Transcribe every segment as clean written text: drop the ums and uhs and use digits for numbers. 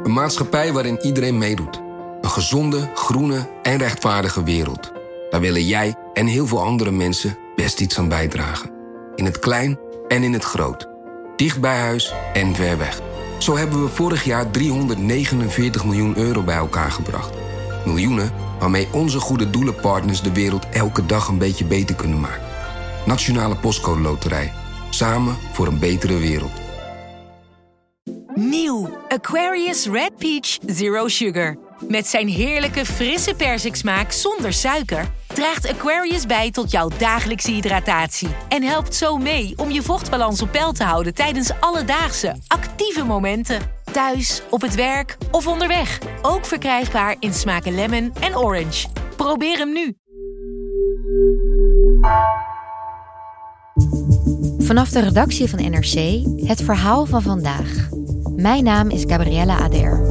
Een maatschappij waarin iedereen meedoet. Een gezonde, groene en rechtvaardige wereld. Daar willen jij en heel veel andere mensen best iets aan bijdragen. In het klein en in het groot. Dicht bij huis en ver weg. Zo hebben we vorig jaar 349 miljoen euro bij elkaar gebracht. Miljoenen waarmee onze goede doelenpartners de wereld elke dag een beetje beter kunnen maken. Nationale Postcode Loterij. Samen voor een betere wereld. Nieuw Aquarius Red Peach Zero Sugar. Met zijn heerlijke frisse persiksmaak zonder suiker draagt Aquarius bij tot jouw dagelijkse hydratatie. En helpt zo mee om je vochtbalans op peil te houden tijdens alledaagse, actieve momenten. Thuis, op het werk of onderweg. Ook verkrijgbaar in smaken lemon en orange. Probeer hem nu. Vanaf de redactie van NRC het verhaal van vandaag. Mijn naam is Gabriella Ader.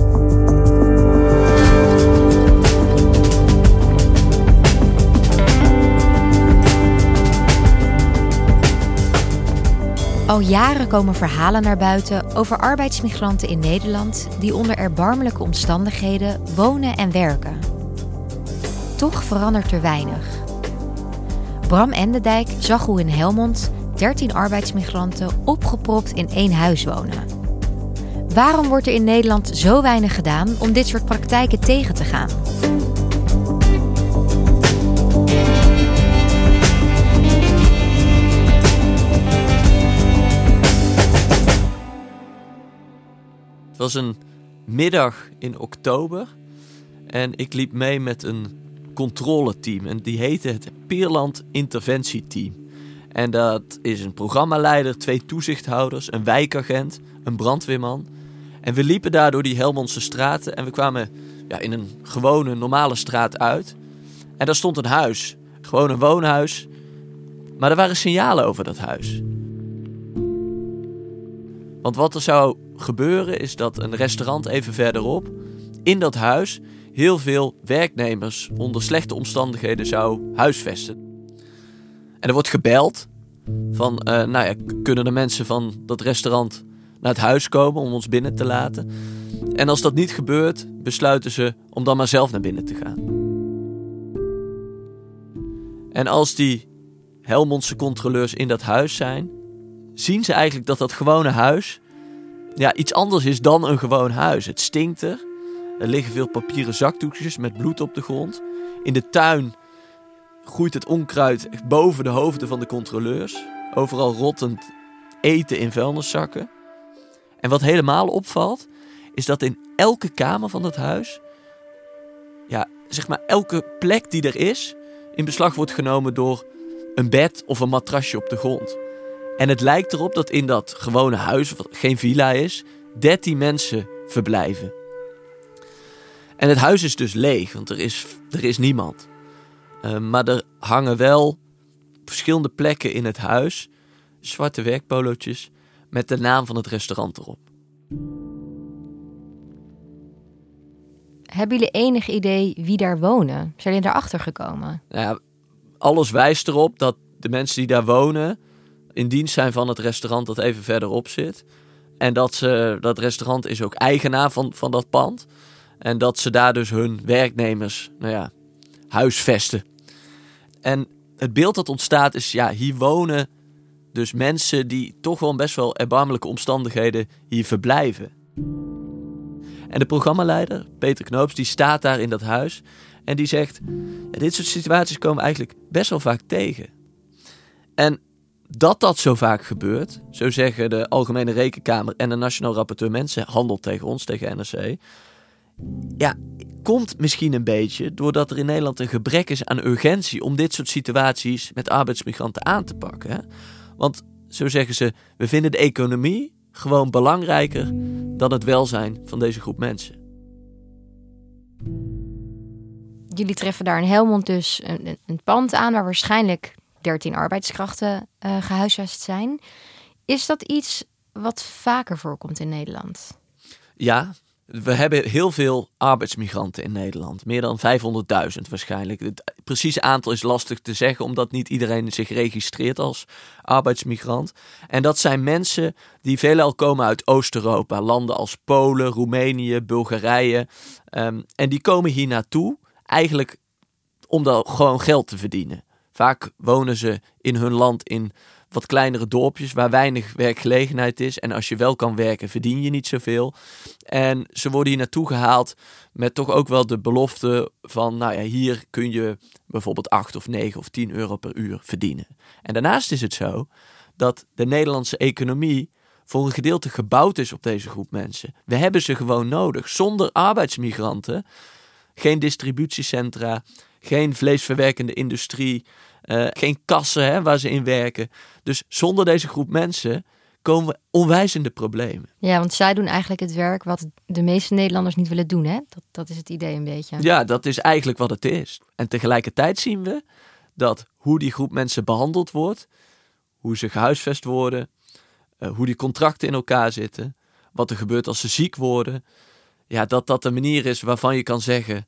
Al jaren komen verhalen naar buiten over arbeidsmigranten in Nederland die onder erbarmelijke omstandigheden wonen en werken. Toch verandert er weinig. Bram Endendijk zag hoe in Helmond 13 arbeidsmigranten opgepropt in 1 huis wonen. Waarom wordt er in Nederland zo weinig gedaan om dit soort praktijken tegen te gaan? Het was een middag in oktober en ik liep mee met een controleteam. En die heette het Peerland Interventieteam. En dat is een programmaleider, 2 toezichthouders, een wijkagent, een brandweerman. En we liepen daar door die Helmondse straten en we kwamen in een gewone, normale straat uit. En daar stond een huis, gewoon een woonhuis. Maar er waren signalen over dat huis. Want wat er zou gebeuren is dat een restaurant even verderop in dat huis heel veel werknemers onder slechte omstandigheden zou huisvesten. En er wordt gebeld van, kunnen de mensen van dat restaurant naar het huis komen om ons binnen te laten? En als dat niet gebeurt, besluiten ze om dan maar zelf naar binnen te gaan. En als die Helmondse controleurs in dat huis zijn, zien ze eigenlijk dat dat gewone huis iets anders is dan een gewoon huis. Het stinkt er. Er liggen veel papieren zakdoekjes met bloed op de grond. In de tuin groeit het onkruid echt boven de hoofden van de controleurs. Overal rottend eten in vuilniszakken. En wat helemaal opvalt, is dat in elke kamer van dat huis, elke plek die er is, in beslag wordt genomen door een bed of een matrasje op de grond. En het lijkt erop dat in dat gewone huis, wat geen villa is, 13 mensen verblijven. En het huis is dus leeg, want er is niemand. Maar er hangen wel op verschillende plekken in het huis zwarte werkpolootjes met de naam van het restaurant erop. Hebben jullie enig idee wie daar wonen? Zijn jullie daarachter gekomen? Ja, alles wijst erop dat de mensen die daar wonen in dienst zijn van het restaurant dat even verderop zit. En dat restaurant is ook eigenaar van dat pand. En dat ze daar dus hun werknemers huisvesten. En het beeld dat ontstaat is, hier wonen dus mensen die toch wel best wel erbarmelijke omstandigheden hier verblijven. En de programmaleider, Peter Knoops, die staat daar in dat huis. En die zegt, dit soort situaties komen eigenlijk best wel vaak tegen. En dat zo vaak gebeurt, zo zeggen de Algemene Rekenkamer en de Nationaal Rapporteur Mensenhandel tegen ons, tegen NRC, komt misschien een beetje doordat er in Nederland een gebrek is aan urgentie om dit soort situaties met arbeidsmigranten aan te pakken. Hè? Want, zo zeggen ze, we vinden de economie gewoon belangrijker dan het welzijn van deze groep mensen. Jullie treffen daar in Helmond dus een pand aan waar waarschijnlijk 13 arbeidskrachten gehuisvest zijn. Is dat iets wat vaker voorkomt in Nederland? Ja, We hebben heel veel arbeidsmigranten in Nederland. Meer dan 500.000 waarschijnlijk. Het precieze aantal is lastig te zeggen, omdat niet iedereen zich registreert als arbeidsmigrant. En dat zijn mensen die veelal komen uit Oost-Europa. Landen als Polen, Roemenië, Bulgarije. En die komen hier naartoe eigenlijk om daar gewoon geld te verdienen. Vaak wonen ze in hun land in wat kleinere dorpjes waar weinig werkgelegenheid is. En als je wel kan werken, verdien je niet zoveel. En ze worden hier naartoe gehaald met toch ook wel de belofte van, nou ja, hier kun je bijvoorbeeld 8 of 9 of 10 euro per uur verdienen. En daarnaast is het zo dat de Nederlandse economie voor een gedeelte gebouwd is op deze groep mensen. We hebben ze gewoon nodig. Zonder arbeidsmigranten, geen distributiecentra, geen vleesverwerkende industrie, geen kassen waar ze in werken. Dus zonder deze groep mensen komen we onwijs in de problemen. Ja, want zij doen eigenlijk het werk wat de meeste Nederlanders niet willen doen, hè? Dat is het idee een beetje. Ja, dat is eigenlijk wat het is. En tegelijkertijd zien we dat hoe die groep mensen behandeld wordt, hoe ze gehuisvest worden, hoe die contracten in elkaar zitten, wat er gebeurt als ze ziek worden. Ja, dat de manier is waarvan je kan zeggen,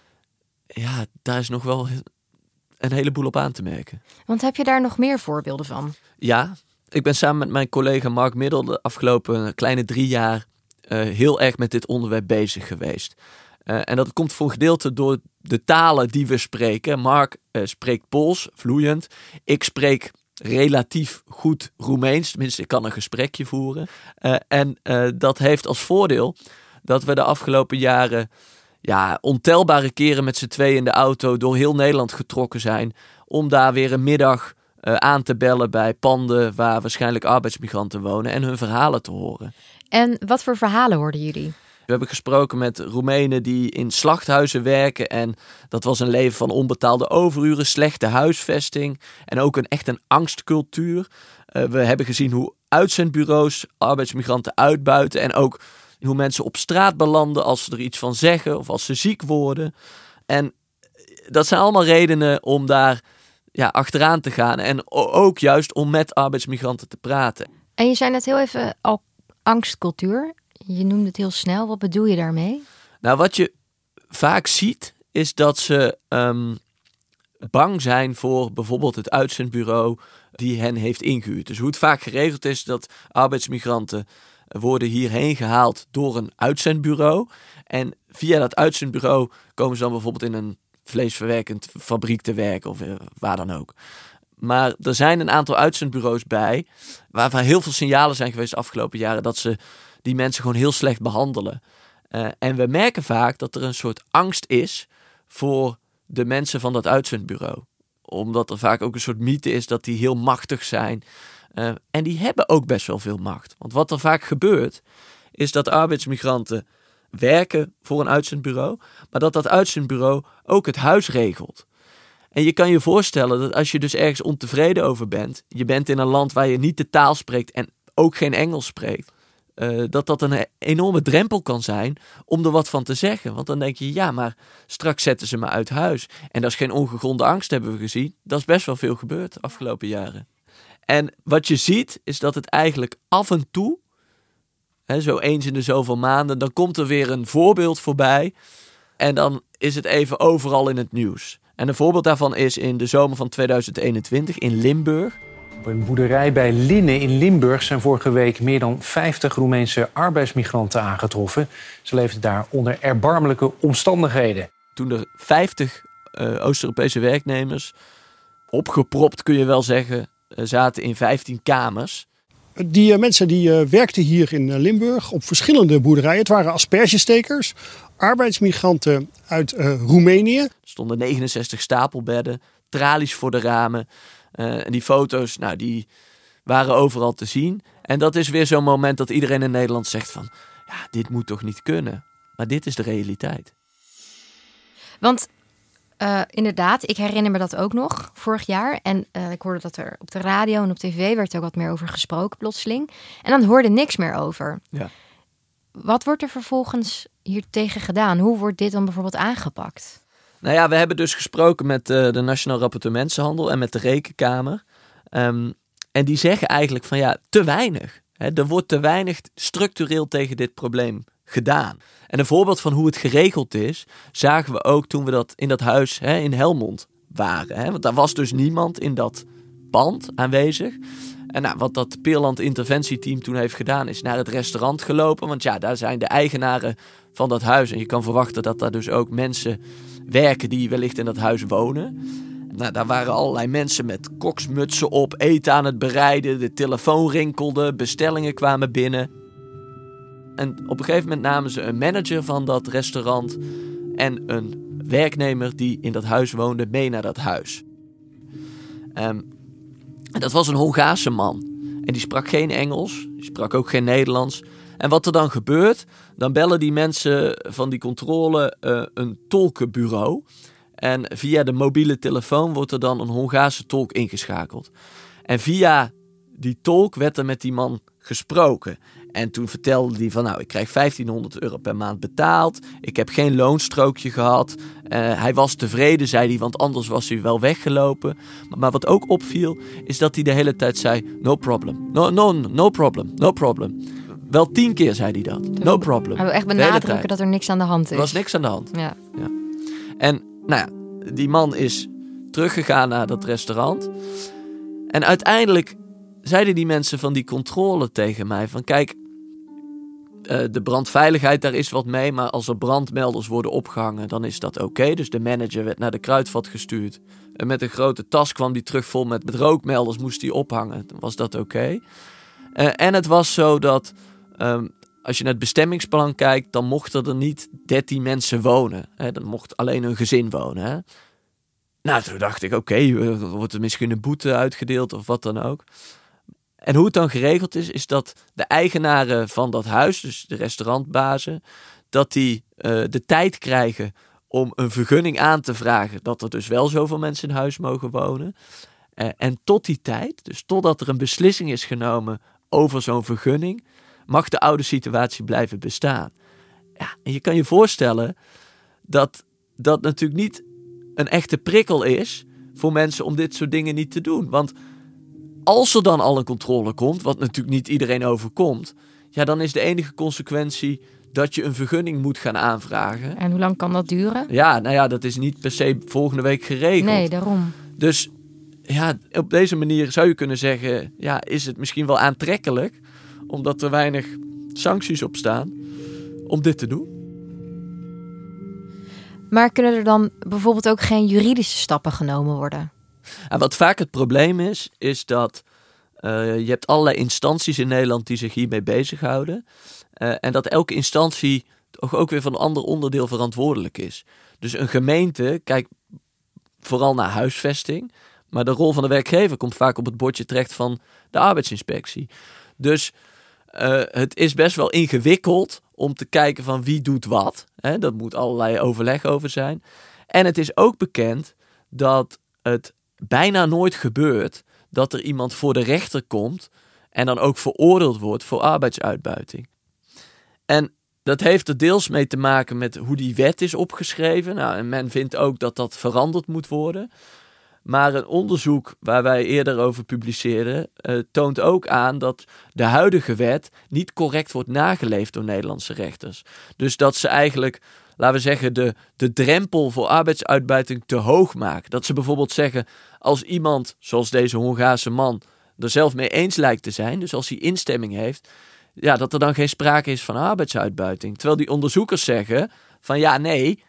ja, daar is nog wel een heleboel op aan te merken. Want heb je daar nog meer voorbeelden van? Ja, ik ben samen met mijn collega Mark Middel de afgelopen kleine 3 jaar heel erg met dit onderwerp bezig geweest. En dat komt voor een gedeelte door de talen die we spreken. Mark spreekt Pools, vloeiend. Ik spreek relatief goed Roemeens. Tenminste, ik kan een gesprekje voeren. En dat heeft als voordeel dat we de afgelopen jaren ontelbare keren met z'n tweeën in de auto door heel Nederland getrokken zijn om daar weer een middag aan te bellen bij panden waar waarschijnlijk arbeidsmigranten wonen en hun verhalen te horen. En wat voor verhalen hoorden jullie? We hebben gesproken met Roemenen die in slachthuizen werken en dat was een leven van onbetaalde overuren, slechte huisvesting en ook echt een angstcultuur. We hebben gezien hoe uitzendbureaus arbeidsmigranten uitbuiten en ook hoe mensen op straat belanden als ze er iets van zeggen of als ze ziek worden. En dat zijn allemaal redenen om daar achteraan te gaan en ook juist om met arbeidsmigranten te praten. En je zei net heel even al angstcultuur. Je noemde het heel snel. Wat bedoel je daarmee? Nou, wat je vaak ziet is dat ze bang zijn voor bijvoorbeeld het uitzendbureau die hen heeft ingehuurd. Dus hoe het vaak geregeld is dat arbeidsmigranten worden hierheen gehaald door een uitzendbureau. En via dat uitzendbureau komen ze dan bijvoorbeeld in een vleesverwerkend fabriek te werken of waar dan ook. Maar er zijn een aantal uitzendbureaus bij waarvan heel veel signalen zijn geweest de afgelopen jaren dat ze die mensen gewoon heel slecht behandelen. En we merken vaak dat er een soort angst is voor de mensen van dat uitzendbureau. Omdat er vaak ook een soort mythe is dat die heel machtig zijn. En die hebben ook best wel veel macht. Want wat er vaak gebeurt, is dat arbeidsmigranten werken voor een uitzendbureau, maar dat uitzendbureau ook het huis regelt. En je kan je voorstellen dat als je dus ergens ontevreden over bent, je bent in een land waar je niet de taal spreekt en ook geen Engels spreekt, dat een enorme drempel kan zijn om er wat van te zeggen. Want dan denk je, ja, maar straks zetten ze me uit huis. En dat is geen ongegronde angst, hebben we gezien. Dat is best wel veel gebeurd de afgelopen jaren. En wat je ziet, is dat het eigenlijk af en toe, zo eens in de zoveel maanden, dan komt er weer een voorbeeld voorbij. En dan is het even overal in het nieuws. En een voorbeeld daarvan is in de zomer van 2021 in Limburg. Op een boerderij bij Linnen in Limburg zijn vorige week meer dan 50 Roemeense arbeidsmigranten aangetroffen. Ze leefden daar onder erbarmelijke omstandigheden. Toen er 50 Oost-Europese werknemers, opgepropt kun je wel zeggen, zaten in 15 kamers. Die mensen die werkten hier in Limburg op verschillende boerderijen. Het waren aspergestekers, arbeidsmigranten uit Roemenië. Er stonden 69 stapelbedden, tralies voor de ramen. En die foto's, die waren overal te zien. En dat is weer zo'n moment dat iedereen in Nederland zegt van, ja, dit moet toch niet kunnen. Maar dit is de realiteit. Want inderdaad, ik herinner me dat ook nog vorig jaar. En ik hoorde dat er op de radio en op tv werd ook wat meer over gesproken plotseling. En dan hoorde niks meer over. Ja. Wat wordt er vervolgens hier tegen gedaan? Hoe wordt dit dan bijvoorbeeld aangepakt? Nou ja, we hebben dus gesproken met de Nationaal Rapporteur Mensenhandel en met de Rekenkamer. En die zeggen eigenlijk van te weinig. Er wordt te weinig structureel tegen dit probleem gedaan. En een voorbeeld van hoe het geregeld is, zagen we ook toen we dat in dat huis in Helmond waren. Want daar was dus niemand in dat pand aanwezig. En wat dat Peerland interventieteam toen heeft gedaan, is naar het restaurant gelopen. Want ja, daar zijn de eigenaren van dat huis. En je kan verwachten dat daar dus ook mensen werken die wellicht in dat huis wonen. Daar waren allerlei mensen met koksmutsen op, eten aan het bereiden. De telefoon rinkelde, bestellingen kwamen binnen. En op een gegeven moment namen ze een manager van dat restaurant en een werknemer die in dat huis woonde mee naar dat huis. Dat was een Hongaarse man. En die sprak geen Engels, die sprak ook geen Nederlands. En wat er dan gebeurt, dan bellen die mensen van die controle een tolkenbureau. En via de mobiele telefoon wordt er dan een Hongaarse tolk ingeschakeld. En via die tolk werd er met die man gesproken. En toen vertelde hij van, ik krijg €1500 per maand betaald. Ik heb geen loonstrookje gehad. Hij was tevreden, zei hij, want anders was hij wel weggelopen. Maar wat ook opviel, is dat hij de hele tijd zei, no problem. No problem, no problem. Wel 10 keer zei hij dat. No problem. Hij wil echt benadrukken dat er niks aan de hand is. Er was niks aan de hand. Ja. En die man is teruggegaan naar dat restaurant. En uiteindelijk zeiden die mensen van die controle tegen mij van, kijk, de brandveiligheid, daar is wat mee, maar als er brandmelders worden opgehangen, dan is dat oké. Dus de manager werd naar de kruidvat gestuurd. En met een grote tas kwam die terug vol met rookmelders, moest die ophangen. Dan was dat oké. En het was zo dat, als je naar het bestemmingsplan kijkt, dan mochten er niet 13 mensen wonen. Dan mocht alleen een gezin wonen. Toen dacht ik, oké, wordt er misschien een boete uitgedeeld of wat dan ook. En hoe het dan geregeld is dat de eigenaren van dat huis, dus de restaurantbazen, dat die de tijd krijgen om een vergunning aan te vragen, dat er dus wel zoveel mensen in huis mogen wonen. En tot die tijd, dus totdat er een beslissing is genomen over zo'n vergunning, mag de oude situatie blijven bestaan. Ja, en je kan je voorstellen dat dat natuurlijk niet een echte prikkel is voor mensen om dit soort dingen niet te doen. Want als er dan al een controle komt, wat natuurlijk niet iedereen overkomt, dan is de enige consequentie dat je een vergunning moet gaan aanvragen. En hoe lang kan dat duren? Ja, dat is niet per se volgende week geregeld. Nee, daarom. Dus op deze manier zou je kunnen zeggen, is het misschien wel aantrekkelijk, omdat er weinig sancties op staan, om dit te doen. Maar kunnen er dan bijvoorbeeld ook geen juridische stappen genomen worden? En wat vaak het probleem is dat je hebt allerlei instanties in Nederland die zich hiermee bezighouden. En dat elke instantie ook weer van een ander onderdeel verantwoordelijk is. Dus een gemeente kijkt vooral naar huisvesting. Maar de rol van de werkgever komt vaak op het bordje terecht van de arbeidsinspectie. Dus het is best wel ingewikkeld om te kijken van wie doet wat. Dat moet allerlei overleg over zijn. En het is ook bekend dat het bijna nooit gebeurt dat er iemand voor de rechter komt en dan ook veroordeeld wordt voor arbeidsuitbuiting. En dat heeft er deels mee te maken met hoe die wet is opgeschreven. En men vindt ook dat dat veranderd moet worden. Maar een onderzoek waar wij eerder over publiceerden toont ook aan dat de huidige wet niet correct wordt nageleefd door Nederlandse rechters. Dus dat ze eigenlijk, laten we zeggen, de drempel voor arbeidsuitbuiting te hoog maken. Dat ze bijvoorbeeld zeggen, als iemand, zoals deze Hongaarse man, er zelf mee eens lijkt te zijn, dus als hij instemming heeft, dat er dan geen sprake is van arbeidsuitbuiting. Terwijl die onderzoekers zeggen van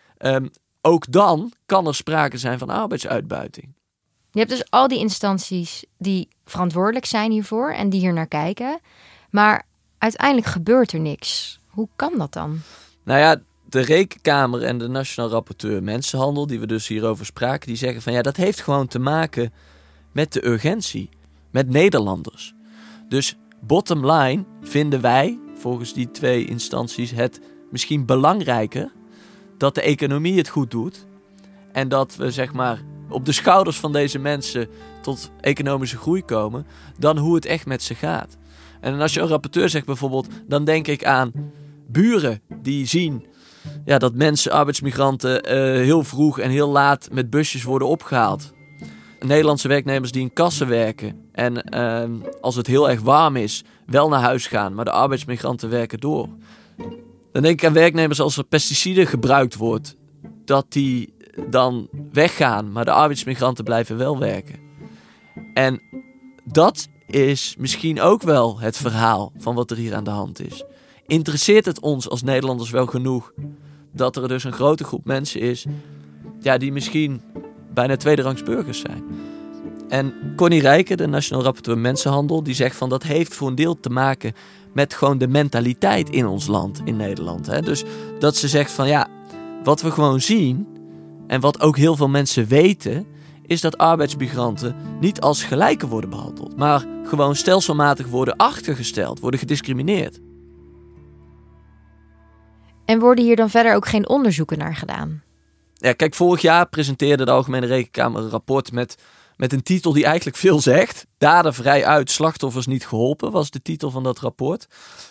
ook dan kan er sprake zijn van arbeidsuitbuiting. Je hebt dus al die instanties die verantwoordelijk zijn hiervoor en die hier naar kijken. Maar uiteindelijk gebeurt er niks. Hoe kan dat dan? De Rekenkamer en de Nationaal Rapporteur Mensenhandel, die we dus hierover spraken, die zeggen van dat heeft gewoon te maken met de urgentie, met Nederlanders. Dus bottom line vinden wij, volgens die 2 instanties, het misschien belangrijker dat de economie het goed doet en dat we op de schouders van deze mensen tot economische groei komen, dan hoe het echt met ze gaat. En als je een rapporteur zegt bijvoorbeeld, dan denk ik aan buren die zien dat mensen, arbeidsmigranten, heel vroeg en heel laat met busjes worden opgehaald. Nederlandse werknemers die in kassen werken en als het heel erg warm is, wel naar huis gaan, maar de arbeidsmigranten werken door. Dan denk ik aan werknemers als er pesticiden gebruikt wordt, dat die dan weggaan, maar de arbeidsmigranten blijven wel werken. En dat is misschien ook wel het verhaal van wat er hier aan de hand is. Interesseert het ons als Nederlanders wel genoeg dat er dus een grote groep mensen is, ja, die misschien bijna tweederangs burgers zijn? En Connie Rijken, de Nationaal Rapporteur Mensenhandel, die zegt van dat heeft voor een deel te maken met gewoon de mentaliteit in ons land, in Nederland. Hè? Dus dat ze zegt van ja, wat we gewoon zien en wat ook heel veel mensen weten, is dat arbeidsmigranten niet als gelijken worden behandeld, maar gewoon stelselmatig worden achtergesteld, worden gediscrimineerd. En worden hier dan verder ook geen onderzoeken naar gedaan? Ja, kijk, vorig jaar presenteerde de Algemene Rekenkamer een rapport met een titel die eigenlijk veel zegt. Daden vrij uit, slachtoffers niet geholpen, was de titel van dat rapport.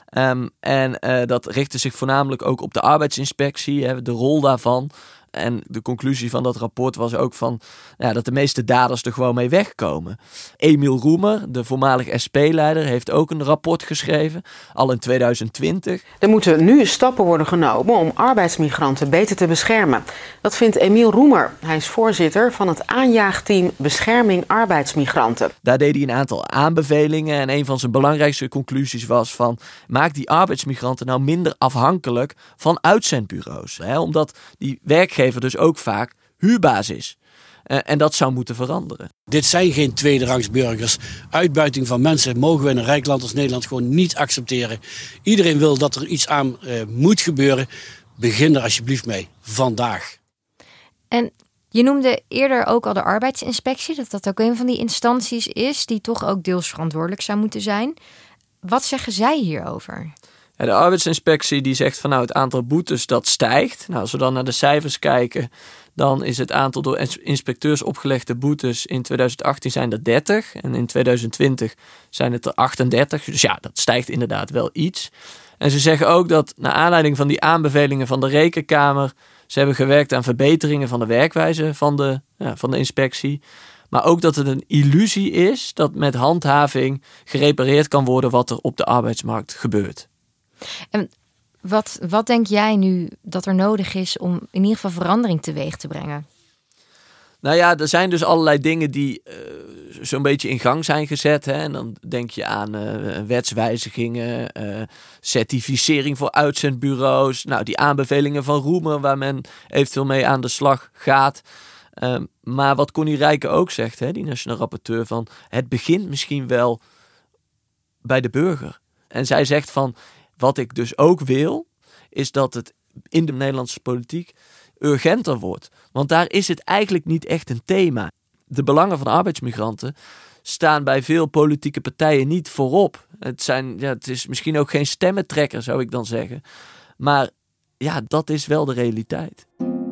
Dat richtte zich voornamelijk ook op de arbeidsinspectie, de rol daarvan. En de conclusie van dat rapport was ook van dat de meeste daders er gewoon mee wegkomen. Emiel Roemer, de voormalig SP-leider, heeft ook een rapport geschreven, al in 2020. Er moeten nu stappen worden genomen om arbeidsmigranten beter te beschermen. Dat vindt Emiel Roemer. Hij is voorzitter van het aanjaagteam Bescherming Arbeidsmigranten. Daar deed hij een aantal aanbevelingen en een van zijn belangrijkste conclusies was van maak die arbeidsmigranten nou minder afhankelijk van uitzendbureaus. Omdat die werkgever dus ook vaak huurbaas is. En dat zou moeten veranderen. Dit zijn geen tweederangs burgers. Uitbuiting van mensen mogen we in een rijk land als Nederland gewoon niet accepteren. Iedereen wil dat er iets aan moet gebeuren. Begin er alsjeblieft mee. Vandaag. En je noemde eerder ook al de arbeidsinspectie. Dat ook een van die instanties is die toch ook deels verantwoordelijk zou moeten zijn. Wat zeggen zij hierover? Ja, de arbeidsinspectie die zegt van het aantal boetes dat stijgt. Nou, als we dan naar de cijfers kijken, dan is het aantal door inspecteurs opgelegde boetes in 2018 zijn er 30 en in 2020 zijn het er 38. Dus ja, dat stijgt inderdaad wel iets. En ze zeggen ook dat naar aanleiding van die aanbevelingen van de Rekenkamer, ze hebben gewerkt aan verbeteringen van de werkwijze van de inspectie. Maar ook dat het een illusie is dat met handhaving gerepareerd kan worden wat er op de arbeidsmarkt gebeurt. En wat denk jij nu dat er nodig is om in ieder geval verandering teweeg te brengen? Nou ja, er zijn dus allerlei dingen die zo'n beetje in gang zijn gezet. Hè? En dan denk je aan wetswijzigingen, certificering voor uitzendbureaus. Nou, die aanbevelingen van Roemer waar men eventueel mee aan de slag gaat. Maar wat Connie Rijken ook zegt, die nationaal rapporteur, van het begint misschien wel bij de burger. En zij zegt van, wat ik dus ook wil, is dat het in de Nederlandse politiek urgenter wordt. Want daar is het eigenlijk niet echt een thema. De belangen van arbeidsmigranten staan bij veel politieke partijen niet voorop. Het is misschien ook geen stemmentrekker, zou ik dan zeggen. Maar ja, dat is wel de realiteit.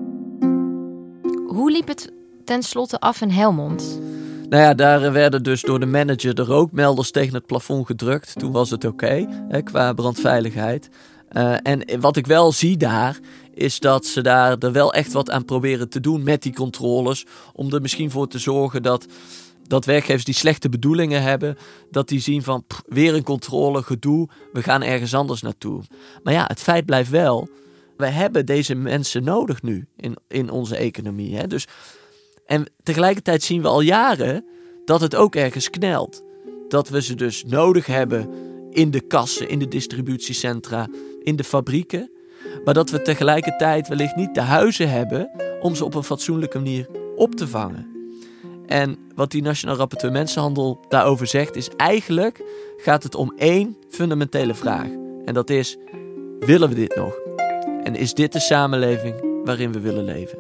Hoe liep het tenslotte af in Helmond? Nou ja, daar werden dus door de manager de rookmelders tegen het plafond gedrukt. Toen was het oké, qua brandveiligheid. En wat ik wel zie daar, is dat ze daar er wel echt wat aan proberen te doen met die controles. Om er misschien voor te zorgen dat werkgevers die slechte bedoelingen hebben, dat die zien van weer een controle, gedoe, we gaan ergens anders naartoe. Maar ja, het feit blijft wel, wij hebben deze mensen nodig nu in onze economie. Hè? Dus, en tegelijkertijd zien we al jaren dat het ook ergens knelt. Dat we ze dus nodig hebben in de kassen, in de distributiecentra, in de fabrieken. Maar dat we tegelijkertijd wellicht niet de huizen hebben om ze op een fatsoenlijke manier op te vangen. En wat die Nationaal Rapporteur Mensenhandel daarover zegt, is eigenlijk gaat het om één fundamentele vraag. En dat is, willen we dit nog? En is dit de samenleving waarin we willen leven?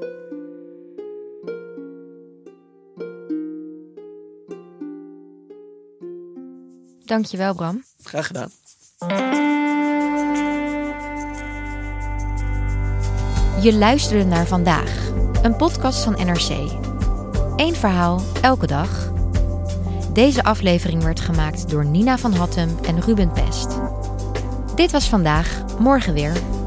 Dankjewel, Bram. Graag gedaan. Je luisterde naar Vandaag, een podcast van NRC. Eén verhaal, elke dag. Deze aflevering werd gemaakt door Nina van Hattem en Ruben Pest. Dit was Vandaag, morgen weer.